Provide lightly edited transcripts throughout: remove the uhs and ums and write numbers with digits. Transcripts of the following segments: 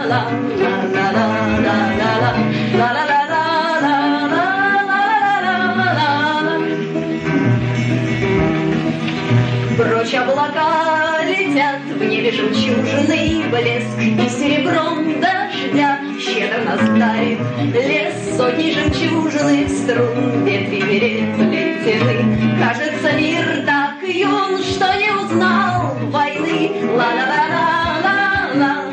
Прочь облака летят, в небе жемчужный блеск, и серебром дождя щедро нас дарит лес. Сотни жемчужных струн, ветви переплетены. Кажется, мир так юн, что не узнал войны. Ла-ла-ла-ла-ла-ла,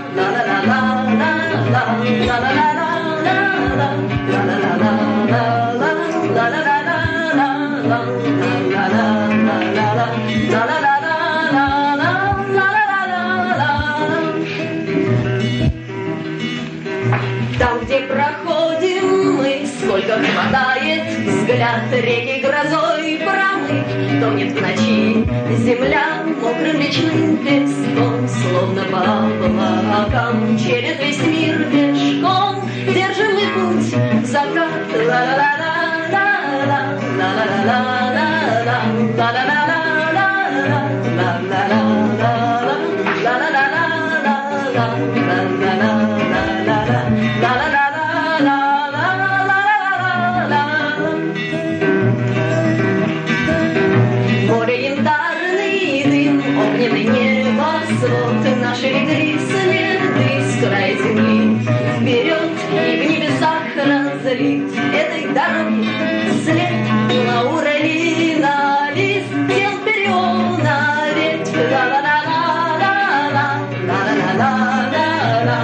там, где проходим мы, сколько хватает взгляд, реки грозой промыт, тонет в ночи земля мокрым речным песком, словно по облакам через весь мир пешком держим мы путь в закат. Море янтарный дым, огненный небосвод, наши рекли следы с края земли вперед и в небесах разлить этой дороги след. Лаурелина, лист тел периона, ветвь, ла-ла-ла-ла-ла-ла, ла-ла-ла-ла-ла-ла,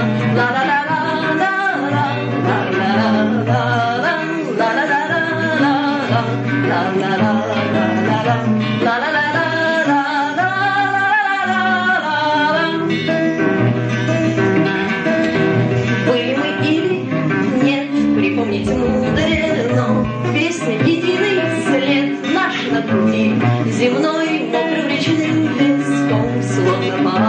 были мы или нет, припомнить мудрено, песня единый след наш на груди земной мокрым речным песком, словно